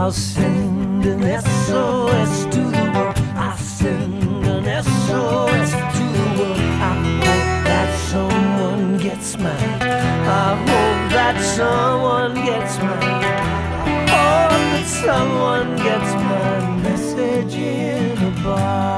I'll send an SOS to the world. I'll send an SOS to the world. I hope that someone gets mine. I hope that someone gets mine. I hope that someone gets my message in a bar.